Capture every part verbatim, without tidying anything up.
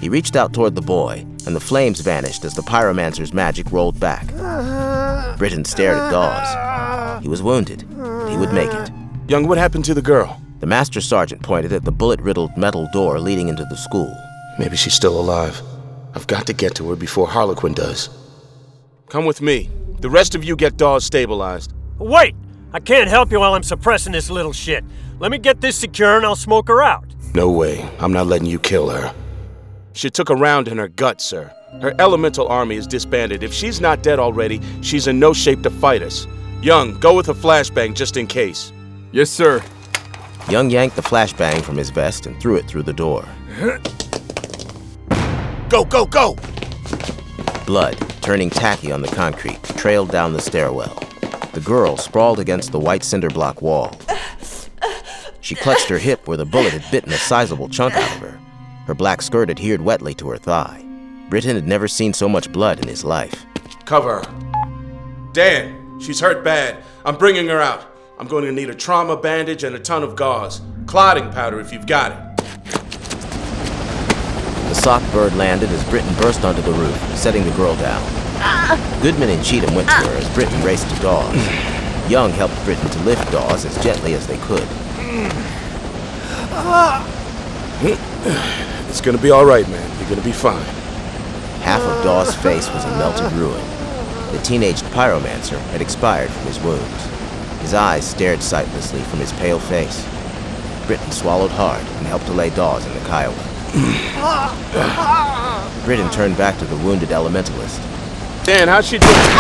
He reached out toward the boy, and the flames vanished as the pyromancer's magic rolled back. Britton stared at Dawes. He was wounded, but he would make it. Young, what happened to the girl? The master sergeant pointed at the bullet-riddled metal door leading into the school. Maybe she's still alive. I've got to get to her before Harlequin does. Come with me. The rest of you get Dawes stabilized. Wait! I can't help you while I'm suppressing this little shit. Let me get this secure and I'll smoke her out. No way. I'm not letting you kill her. She took a round in her gut, sir. Her elemental army is disbanded. If she's not dead already, she's in no shape to fight us. Young, go with a flashbang just in case. Yes, sir. Young yanked the flashbang from his vest and threw it through the door. Go, go, go! Blood, turning tacky on the concrete, trailed down the stairwell. The girl sprawled against the white cinder block wall. She clutched her hip where the bullet had bitten a sizable chunk out of her. Her black skirt adhered wetly to her thigh. Britton had never seen so much blood in his life. Cover her. Dan, she's hurt bad. I'm bringing her out. I'm going to need a trauma bandage and a ton of gauze. Clotting powder if you've got it. The sock bird landed as Britton burst onto the roof, setting the girl down. Goodman and Cheatham went to her as Britton raced to Dawes. Young helped Britton to lift Dawes as gently as they could. It's gonna be all right, man. You're gonna be fine. Half of Dawes' face was a melted ruin. The teenaged pyromancer had expired from his wounds. His eyes stared sightlessly from his pale face. Britton swallowed hard and helped to lay Dawes in the Kiowa. Britton turned back to the wounded elementalist. Dan, how'd she do it?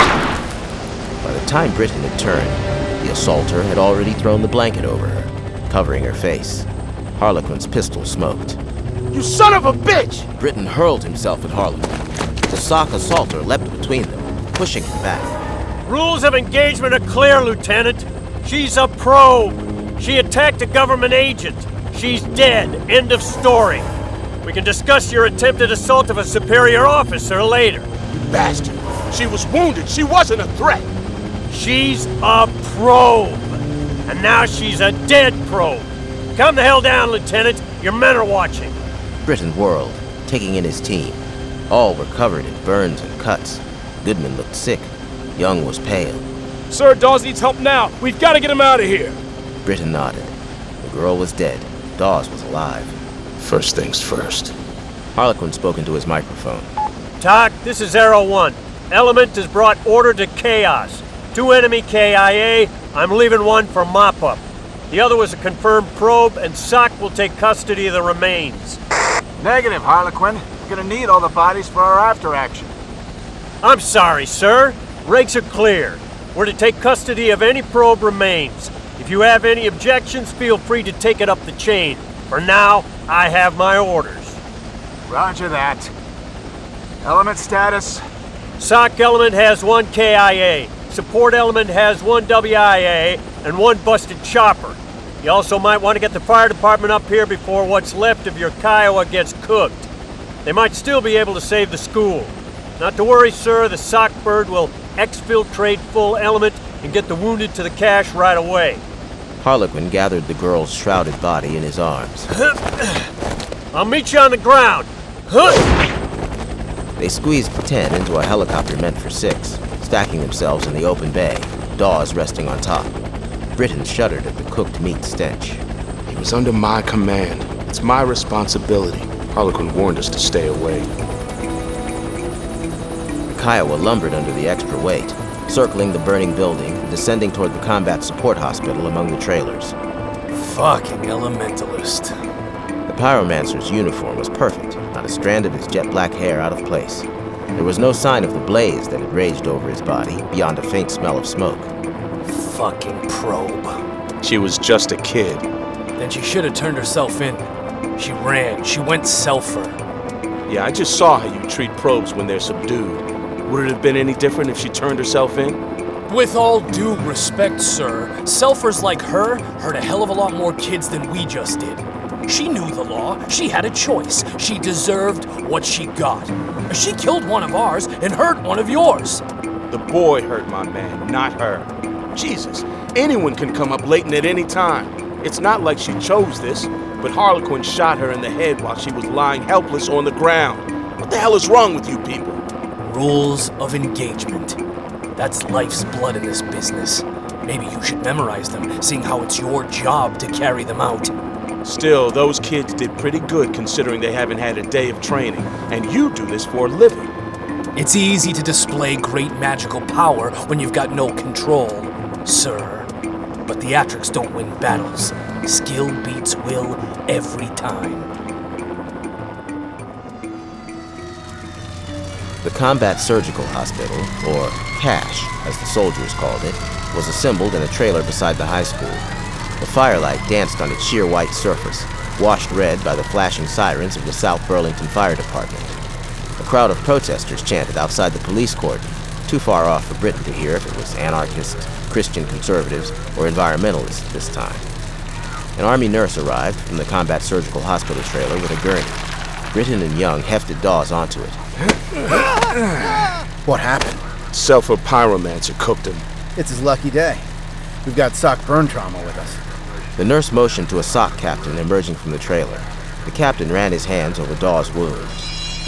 By the time Britton had turned, the assaulter had already thrown the blanket over her, covering her face. Harlequin's pistol smoked. You son of a bitch! Britton hurled himself at Harlequin. The sock assaulter leapt between them, pushing him back. Rules of engagement are clear, Lieutenant. She's a probe. She attacked a government agent. She's dead. End of story. We can discuss your attempted assault of a superior officer later. You bastard! She was wounded. She wasn't a threat. She's a probe. And now she's a dead probe. Calm the hell down, Lieutenant. Your men are watching. Britton whirled, taking in his team. All were covered in burns and cuts. Goodman looked sick. Young was pale. Sir, Dawes needs help now. We've got to get him out of here. Britton nodded. The girl was dead. Dawes was alive. First things first. Harlequin spoke into his microphone. Talk, this is Arrow One. Element has brought order to chaos. Two enemy K I A. I'm leaving one for mop-up. The other was a confirmed probe, and S O C will take custody of the remains. Negative, Harlequin. We're gonna need all the bodies for our after-action. I'm sorry, sir. Regs are clear. We're to take custody of any probe remains. If you have any objections, feel free to take it up the chain. For now, I have my orders. Roger that. Element status? S O C element has one K I A. Support element has one W I A and one busted chopper. You also might want to get the fire department up here before what's left of your Kiowa gets cooked. They might still be able to save the school. Not to worry, sir, the sock bird will exfiltrate full element and get the wounded to the cache right away. Harlequin gathered the girl's shrouded body in his arms. I'll meet you on the ground. They squeezed ten into a helicopter meant for six, stacking themselves in the open bay, Dawes resting on top. Britton shuddered at the cooked meat stench. He was under my command. It's my responsibility. Harlequin warned us to stay away. The Kiowa lumbered under the extra weight, circling the burning building and descending toward the combat support hospital among the trailers. Fucking elementalist. The pyromancer's uniform was perfect, not a strand of his jet black hair out of place. There was no sign of the blaze that had raged over his body, beyond a faint smell of smoke. Fucking probe. She was just a kid. Then she should have turned herself in. She ran. She went selfer. Yeah, I just saw how you treat probes when they're subdued. Would it have been any different if she turned herself in? With all due respect, sir, selfers like her hurt a hell of a lot more kids than we just did. She knew the law. She had a choice. She deserved what she got. She killed one of ours and hurt one of yours. The boy hurt my man, not her. Jesus, anyone can come up latent at any time. It's not like she chose this. but Harlequin shot her in the head while she was lying helpless on the ground. What the hell is wrong with you people? Rules of engagement. That's life's blood in this business. Maybe you should memorize them, seeing how it's your job to carry them out. Still, those kids did pretty good considering they haven't had a day of training, and you do this for a living. It's easy to display great magical power when you've got no control, sir. But theatrics don't win battles. Skill beats will every time. The Combat Surgical Hospital, or CASH, as the soldiers called it, was assembled in a trailer beside the high school. The firelight danced on its sheer white surface, washed red by the flashing sirens of the South Burlington Fire Department. A crowd of protesters chanted outside the police cordon, too far off for Britain to hear if it was anarchists, Christian conservatives, or environmentalists this time. An Army nurse arrived from the Combat Surgical Hospital trailer with a gurney. Britton and Young hefted Dawes onto it. What happened? Sulfur Pyromancer cooked him. It's his lucky day. We've got sock burn trauma with us. The nurse motioned to a sock captain emerging from the trailer. The captain ran his hands over Dawes' wounds.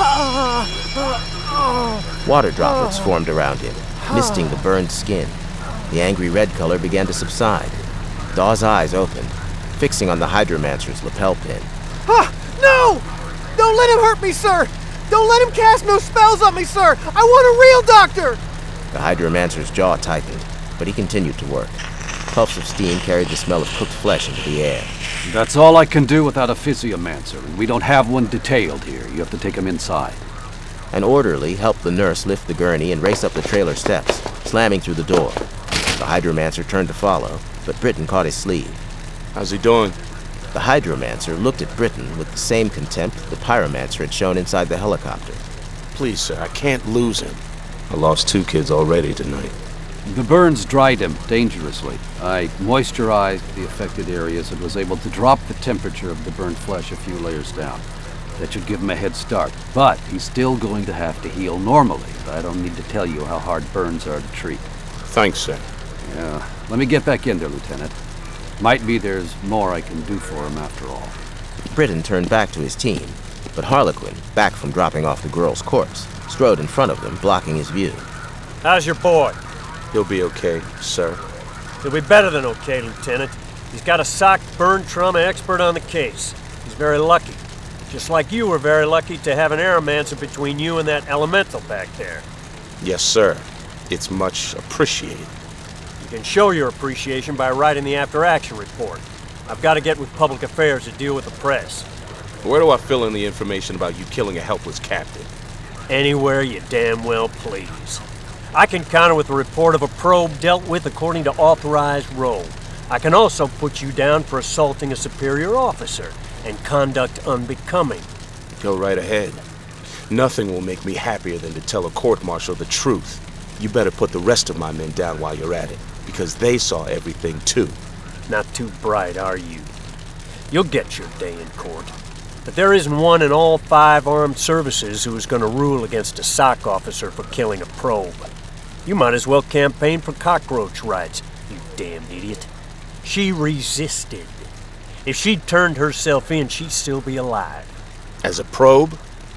Water droplets formed around him, misting the burned skin. The angry red color began to subside. Dawes' eyes opened, fixing on the Hydromancer's lapel pin. Ah! No! Don't let him hurt me, sir! Don't let him cast no spells on me, sir! I want a real doctor! The Hydromancer's jaw tightened, but he continued to work. Puffs of steam carried the smell of cooked flesh into the air. That's all I can do without a Physiomancer, and we don't have one detailed here. You have to take him inside. An orderly helped the nurse lift the gurney and race up the trailer steps, slamming through the door. The Hydromancer turned to follow, but Britton caught his sleeve. How's he doing? The Hydromancer looked at Britton with the same contempt the Pyromancer had shown inside the helicopter. Please, sir, I can't lose him. I lost two kids already tonight. The burns dried him dangerously. I moisturized the affected areas and was able to drop the temperature of the burned flesh a few layers down. That should give him a head start. But he's still going to have to heal normally. I don't need to tell you how hard burns are to treat. Thanks, sir. Yeah. Let me get back in there, Lieutenant. Might be there's more I can do for him after all. Britton turned back to his team, but Harlequin, back from dropping off the girl's corpse, strode in front of them, blocking his view. How's your boy? He'll be okay, sir. He'll be better than okay, Lieutenant. He's got a sock burn trauma expert on the case. He's very lucky. Just like you were very lucky to have an Aeromancer between you and that elemental back there. Yes, sir. It's much appreciated. You can show your appreciation by writing the after-action report. I've got to get with public affairs to deal with the press. Where do I fill in the information about you killing a helpless captain? Anywhere you damn well please. I can counter with a report of a probe dealt with according to authorized role. I can also put you down for assaulting a superior officer and conduct unbecoming. Go right ahead. Nothing will make me happier than to tell a court-martial the truth. You better put the rest of my men down while you're at it, because they saw everything too. Not too bright, are you? You'll get your day in court. But there isn't one in all five armed services who is going to rule against a sock officer for killing a probe. You might as well campaign for cockroach rights, you damned idiot. She resisted. If she'd turned herself in, she'd still be alive. As a probe?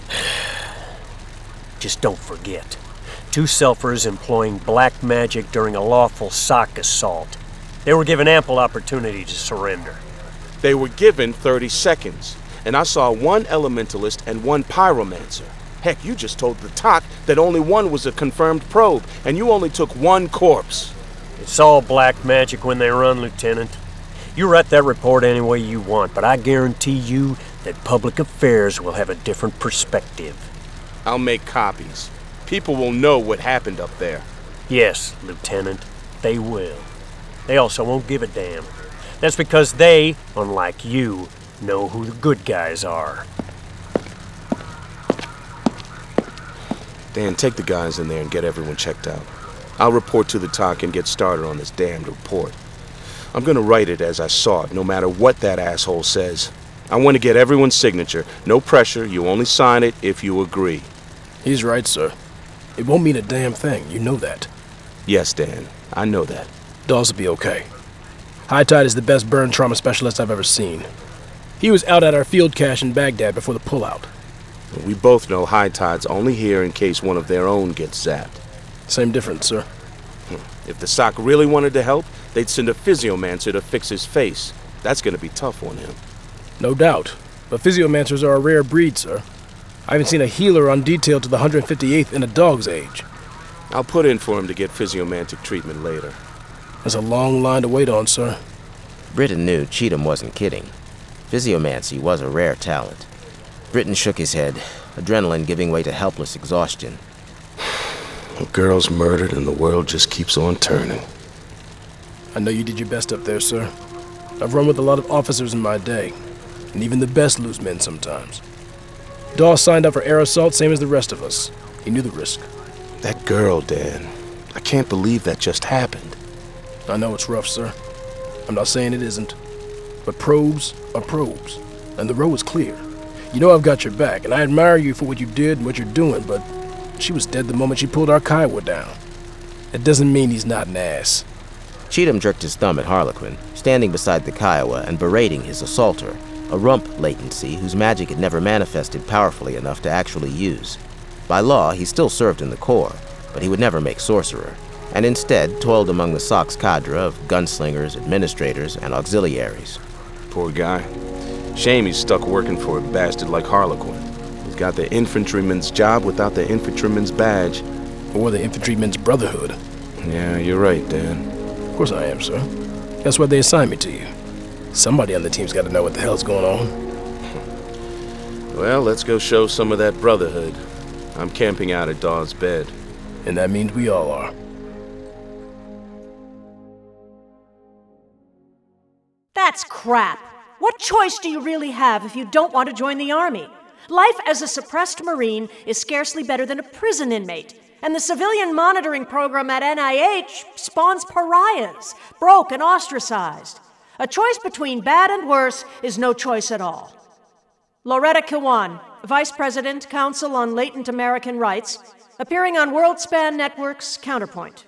Just don't forget. Two Selfers employing black magic during a lawful sock assault. They were given ample opportunity to surrender. They were given thirty seconds, and I saw one elementalist and one pyromancer. Heck, you just told the T O C that only one was a confirmed probe, and you only took one corpse. It's all black magic when they run, Lieutenant. You write that report any way you want, but I guarantee you that public affairs will have a different perspective. I'll make copies. People will know what happened up there. Yes, Lieutenant, they will. They also won't give a damn. That's because they, unlike you, know who the good guys are. Dan, take the guys in there and get everyone checked out. I'll report to the T O C and get started on this damned report. I'm gonna write it as I saw it, no matter what that asshole says. I want to get everyone's signature. No pressure, you only sign it if you agree. He's right, sir. It won't mean a damn thing, you know that. Yes, Dan, I know that. Dawes will be okay. High Tide is the best burn trauma specialist I've ever seen. He was out at our field cache in Baghdad before the pullout. We both know High Tide's only here in case one of their own gets zapped. Same difference, sir. If the Sock really wanted to help, they'd send a physiomancer to fix his face. That's gonna be tough on him. No doubt. But physiomancers are a rare breed, sir. I haven't seen a healer on detail to the one hundred fifty-eighth in a dog's age. I'll put in for him to get physiomantic treatment later. That's a long line to wait on, sir. Britton knew Cheatham wasn't kidding. Physiomancy was a rare talent. Britton shook his head, adrenaline giving way to helpless exhaustion. A girl's murdered and the world just keeps on turning. I know you did your best up there, sir. I've run with a lot of officers in my day, and even the best lose men sometimes. Dawes signed up for air assault same as the rest of us. He knew the risk. That girl, Dan. I can't believe that just happened. I know it's rough, sir. I'm not saying it isn't. But probes are probes, and the road is clear. You know I've got your back, and I admire you for what you did and what you're doing, but she was dead the moment she pulled our Kiowa down. It doesn't mean he's not an ass. Cheatham jerked his thumb at Harlequin, standing beside the Kiowa and berating his assaulter, a rump latency whose magic had never manifested powerfully enough to actually use. By law, he still served in the Corps, but he would never make sorcerer, and instead toiled among the Sock's cadre of gunslingers, administrators, and auxiliaries. Poor guy. Shame he's stuck working for a bastard like Harlequin. He's got the infantryman's job without the infantryman's badge. Or the infantryman's brotherhood. Yeah, you're right, Dan. Of course I am, sir. That's why they assigned me to you. Somebody on the team's got to know what the hell's going on. Well, let's go show some of that brotherhood. I'm camping out at Dawes' bed. And that means we all are. That's crap. What choice do you really have if you don't want to join the Army? Life as a suppressed Marine is scarcely better than a prison inmate. And the civilian monitoring program at N I H spawns pariahs, broke and ostracized. A choice between bad and worse is no choice at all. Loretta Kiwan, Vice President, Council on Latent American Rights, appearing on WorldSpan Network's Counterpoint.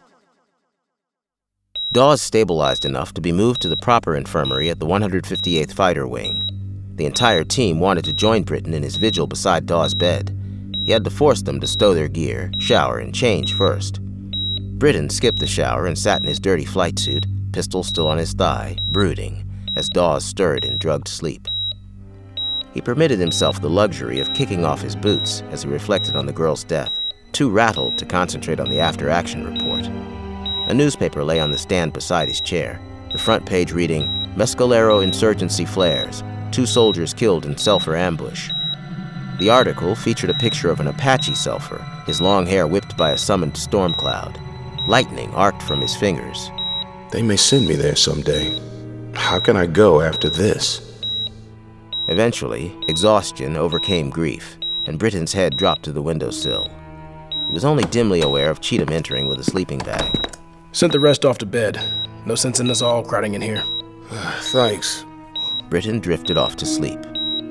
Dawes stabilized enough to be moved to the proper infirmary at the one hundred fifty-eighth Fighter Wing. The entire team wanted to join Britton in his vigil beside Dawes' bed. He had to force them to stow their gear, shower, and change first. Britton skipped the shower and sat in his dirty flight suit, pistol still on his thigh, brooding, as Dawes stirred in drugged sleep. He permitted himself the luxury of kicking off his boots as he reflected on the girl's death, too rattled to concentrate on the after-action report. A newspaper lay on the stand beside his chair, the front page reading, Mescalero insurgency flares, two soldiers killed in Selfer ambush. The article featured a picture of an Apache Selfer, his long hair whipped by a summoned storm cloud. Lightning arced from his fingers. They may send me there someday. How can I go after this? Eventually, exhaustion overcame grief, and Britton's head dropped to the windowsill. He was only dimly aware of Cheatham entering with a sleeping bag. Sent the rest off to bed. No sense in us all crowding in here. Thanks. Britton drifted off to sleep.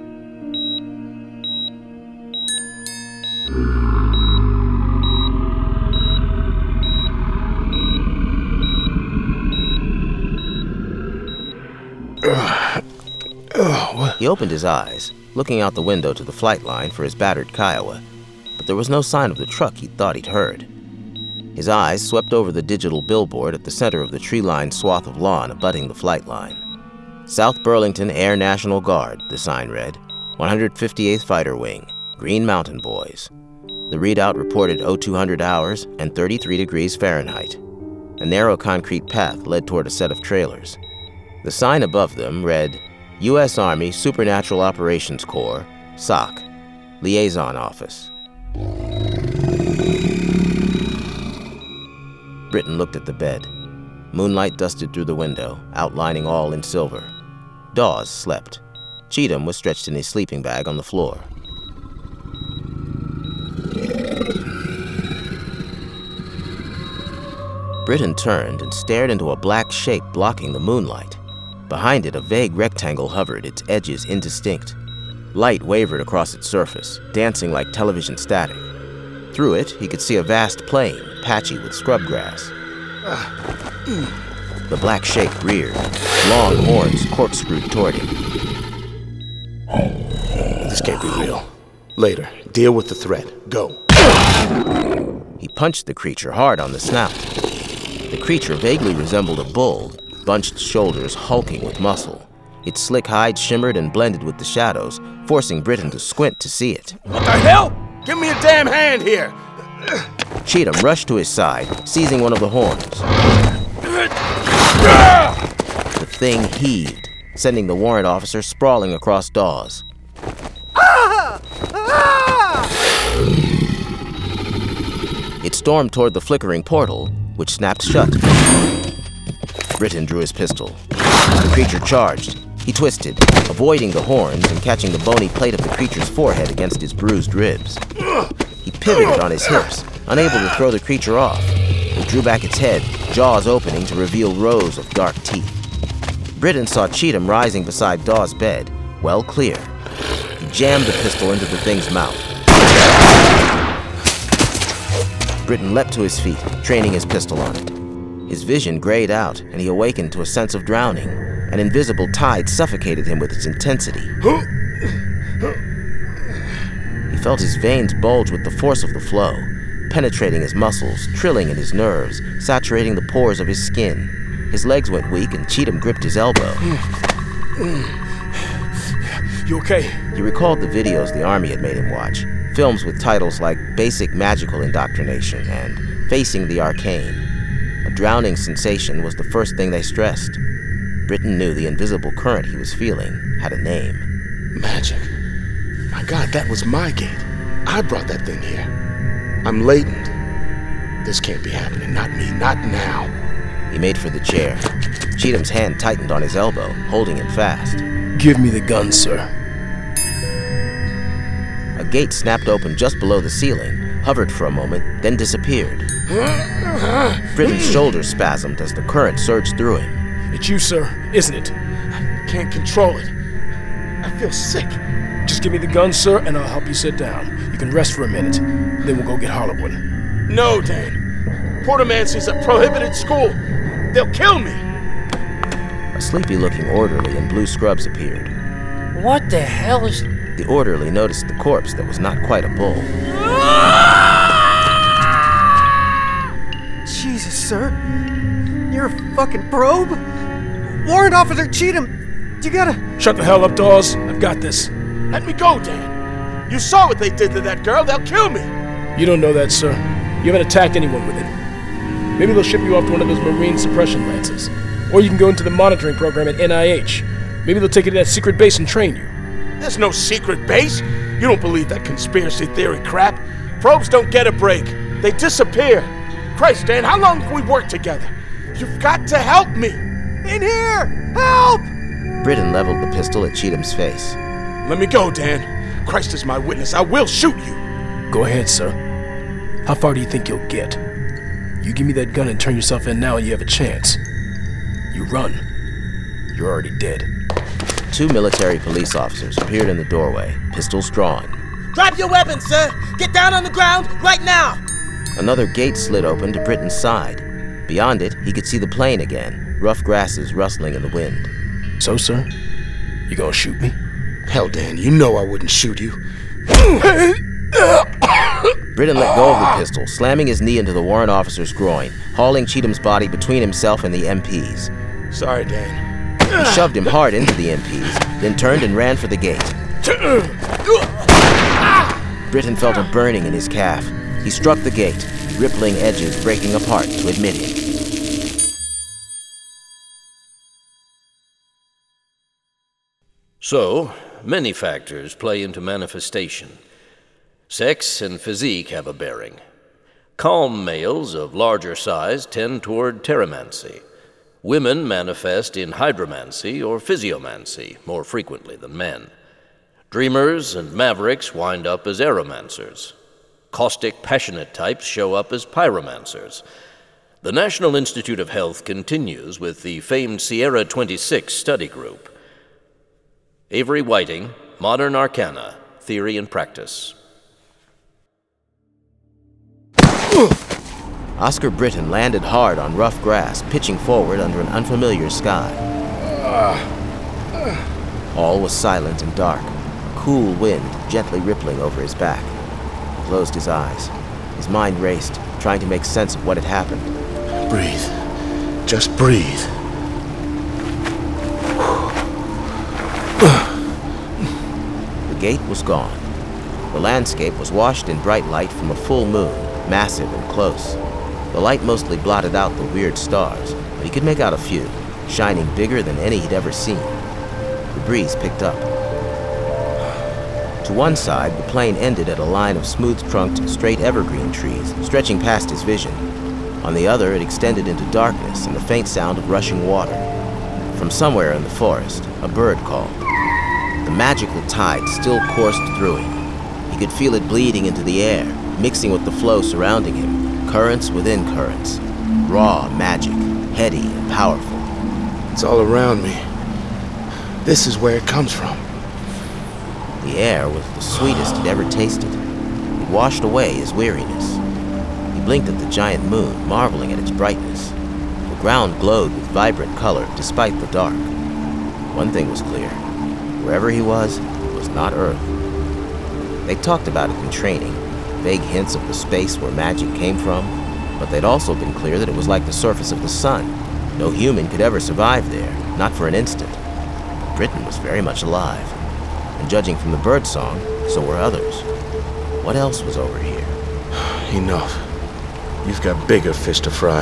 He opened his eyes, looking out the window to the flight line for his battered Kiowa, but there was no sign of the truck he'd thought he'd heard. His eyes swept over the digital billboard at the center of the tree-lined swath of lawn abutting the flight line. South Burlington Air National Guard, the sign read, one hundred fifty-eighth Fighter Wing, Green Mountain Boys. The readout reported oh two hundred hours and thirty-three degrees Fahrenheit. A narrow concrete path led toward a set of trailers. The sign above them read, U S Army Supernatural Operations Corps, S O C, Liaison Office. Britton looked at the bed. Moonlight dusted through the window, outlining all in silver. Dawes slept. Cheatham was stretched in his sleeping bag on the floor. Britton turned and stared into a black shape blocking the moonlight. Behind it, a vague rectangle hovered, its edges indistinct. Light wavered across its surface, dancing like television static. Through it, he could see a vast plain, patchy with scrub grass. The black shape reared, long horns corkscrewed toward him. This can't be real. Later, deal with the threat. Go. He punched the creature hard on the snout. The creature vaguely resembled a bull, bunched shoulders hulking with muscle. Its slick hide shimmered and blended with the shadows, forcing Britton to squint to see it. What the hell? Give me a damn hand here! Cheatham rushed to his side, seizing one of the horns. The thing heaved, sending the warrant officer sprawling across Dawes. Ah! Ah! It stormed toward the flickering portal, which snapped shut. Britton drew his pistol. The creature charged. He twisted, avoiding the horns and catching the bony plate of the creature's forehead against his bruised ribs. He pivoted on his hips, unable to throw the creature off. He drew back its head, jaws opening to reveal rows of dark teeth. Britton saw Cheatham rising beside Dawes' bed, well clear. He jammed the pistol into the thing's mouth. Britton leapt to his feet, training his pistol on it. His vision grayed out, and he awakened to a sense of drowning. An invisible tide suffocated him with its intensity. He felt his veins bulge with the force of the flow, penetrating his muscles, trilling in his nerves, saturating the pores of his skin. His legs went weak, and Cheatham gripped his elbow. You okay? He recalled the videos the Army had made him watch, films with titles like Basic Magical Indoctrination and Facing the Arcane. A drowning sensation was the first thing they stressed. Britton knew the invisible current he was feeling had a name. Magic. My God, that was my gate. I brought that thing here. I'm latent. This can't be happening. Not me. Not now. He made for the chair. Cheatham's hand tightened on his elbow, holding him fast. Give me the gun, sir. A gate snapped open just below the ceiling, hovered for a moment, then disappeared. Britton's shoulders spasmed as the current surged through him. It's you, sir, isn't it? I can't control it. I feel sick. Just give me the gun, sir, and I'll help you sit down. You can rest for a minute. Then we'll go get Hollywood. No, Dan. Portomancy's a prohibited school. They'll kill me. A sleepy-looking orderly in blue scrubs appeared. What the hell is... The orderly noticed the corpse that was not quite a bull. Jesus, sir. You're a fucking probe? Warrant Officer Cheatham, you gotta... Shut the hell up, Dawes. I've got this. Let me go, Dan. You saw what they did to that girl. They'll kill me. You don't know that, sir. You haven't attacked anyone with it. Maybe they'll ship you off to one of those Marine suppression lances. Or you can go into the monitoring program at N I H. Maybe they'll take you to that secret base and train you. There's no secret base. You don't believe that conspiracy theory crap. Probes don't get a break. They disappear. Christ, Dan, how long have we worked together? You've got to help me. In here! Help! Britton leveled the pistol at Cheatham's face. Let me go, Dan. Christ is my witness. I will shoot you. Go ahead, sir. How far do you think you'll get? You give me that gun and turn yourself in now and you have a chance. You run, you're already dead. Two military police officers appeared in the doorway, pistols drawn. Drop your weapons, sir! Get down on the ground right now! Another gate slid open to Britton's side. Beyond it, he could see the plain again, rough grasses rustling in the wind. So, sir, you gonna shoot me? Hell, Dan, you know I wouldn't shoot you. Britton let go of the pistol, slamming his knee into the warrant officer's groin, hauling Cheatham's body between himself and the M Ps. Sorry, Dan. He shoved him hard into the M Ps, then turned and ran for the gate. Britton felt a burning in his calf. He struck the gate, rippling edges breaking apart to admit him. So, many factors play into manifestation. Sex and physique have a bearing. Calm males of larger size tend toward pteromancy. Women manifest in hydromancy or physiomancy more frequently than men. Dreamers and mavericks wind up as aeromancers. Caustic, passionate types show up as pyromancers. The National Institute of Health continues with the famed Sierra twenty-six study group. Avery Whiting, Modern Arcana, Theory and Practice. Oscar Britton landed hard on rough grass, pitching forward under an unfamiliar sky. All was silent and dark, cool wind gently rippling over his back. He closed his eyes. His mind raced, trying to make sense of what had happened. Breathe. Just breathe. The gate was gone. The landscape was washed in bright light from a full moon, massive and close. The light mostly blotted out the weird stars, but he could make out a few, shining bigger than any he'd ever seen. The breeze picked up. To one side, the plain ended at a line of smooth-trunked, straight evergreen trees, stretching past his vision. On the other, it extended into darkness and the faint sound of rushing water. From somewhere in the forest, a bird called. The magical tide still coursed through him. He could feel it bleeding into the air, mixing with the flow surrounding him, currents within currents. Raw magic, heady and powerful. It's all around me. This is where it comes from. The air was the sweetest he'd ever tasted. It washed away his weariness. He blinked at the giant moon, marveling at its brightness. The ground glowed with vibrant color despite the dark. One thing was clear. Wherever he was, it was not Earth. They talked about it in training, vague hints of the space where magic came from, but they'd also been clear that it was like the surface of the sun. No human could ever survive there, not for an instant. Britain was very much alive. And judging from the birdsong, so were others. What else was over here? Enough. You've got bigger fish to fry.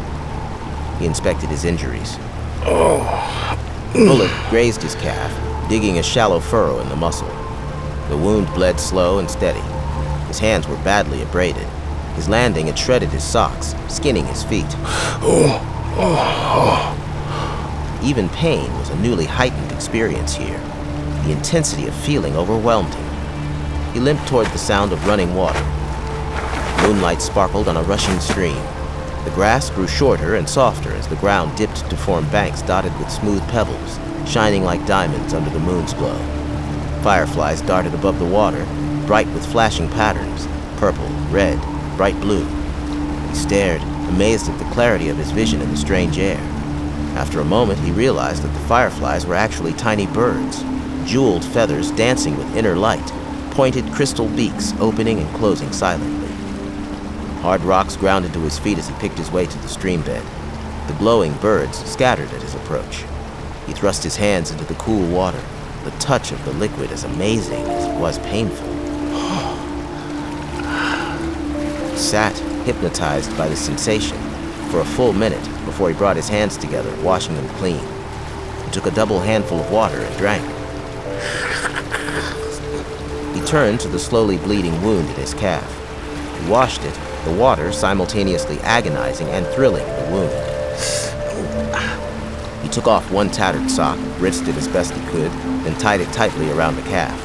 He inspected his injuries. Oh. The bullet grazed his calf, digging a shallow furrow in the muscle. The wound bled slow and steady. His hands were badly abraded. His landing had shredded his socks, skinning his feet. Oh. Oh. Even pain was a newly heightened experience here. The intensity of feeling overwhelmed him. He limped toward the sound of running water. Moonlight sparkled on a rushing stream. The grass grew shorter and softer as the ground dipped to form banks dotted with smooth pebbles, shining like diamonds under the moon's glow. Fireflies darted above the water, bright with flashing patterns, purple, red, bright blue. He stared, amazed at the clarity of his vision in the strange air. After a moment, he realized that the fireflies were actually tiny birds, jeweled feathers dancing with inner light, pointed crystal beaks opening and closing silently. Hard rocks ground into his feet as he picked his way to the stream bed. The glowing birds scattered at his approach. He thrust his hands into the cool water, the touch of the liquid as amazing as it was painful. He sat, hypnotized by the sensation, for a full minute before he brought his hands together, washing them clean. He took a double handful of water and drank. He turned to the slowly bleeding wound in his calf. He washed it, the water simultaneously agonizing and thrilling the wound. He took off one tattered sock, rinsed it as best he could, then tied it tightly around the calf.